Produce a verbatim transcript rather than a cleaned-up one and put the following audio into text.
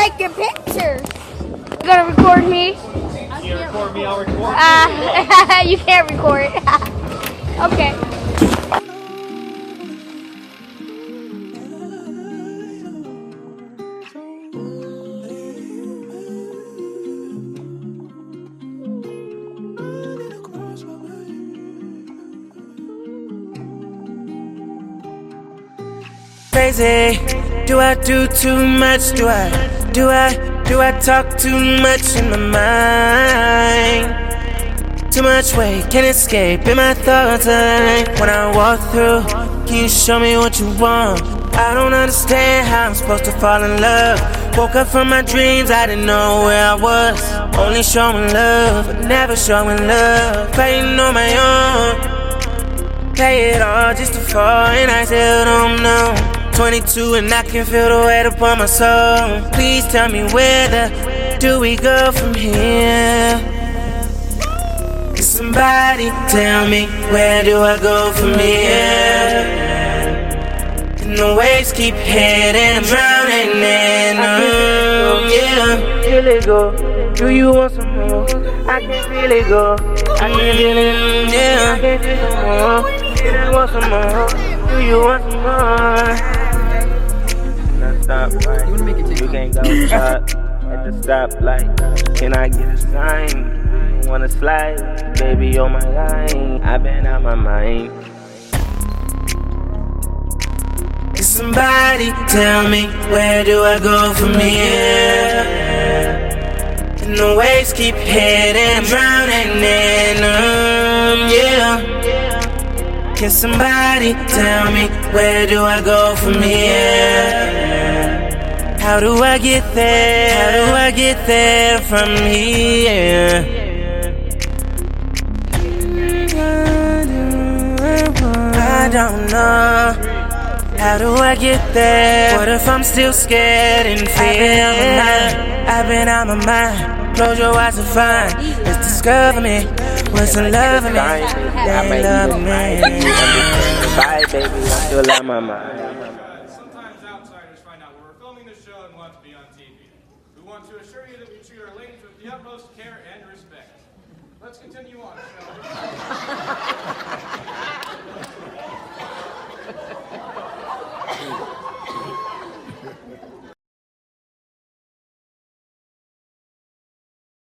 taking pictures. You gonna record me? You can't record me, I'll record you. Uh, you can't record. Okay. Crazy, do I do too much? Do I, do I, do I talk too much in my mind? Too much weight, can't escape in my thoughts. When I walk through, can you show me what you want? I don't understand how I'm supposed to fall in love. Woke up from my dreams, I didn't know where I was. Only showing love, but never showing love. Fighting on my own, pay it all just to fall, and I still don't know. twenty-two and I can feel the weight upon my soul. Please tell me where the do we go from here? Can somebody tell me where do I go from here? And the waves keep hitting, I'm drowning in them, yeah. Feel it go, do you want some more? I can feel it go, I can feel it, yeah. I can feel some more, do you want some more? Do you want some more? Stop light. You can't go stop at the stoplight. Can I get a sign? You wanna slide? Baby, on my line. I've been out my mind. Can somebody tell me where do I go from here? And the waves keep hitting, I'm drowning in them, yeah. Can somebody tell me where do I go from here? How do I get there? How do I get there from here? I don't know. How do I get there? What if I'm still scared and fear? I've been out my mind. Close your eyes and find. Let's discover me. What's in love of me? They love me. Bye, baby. I'm still out my mind. To be on T V. We want to assure you that we treat our ladies with the utmost care and respect. Let's continue on, shall we?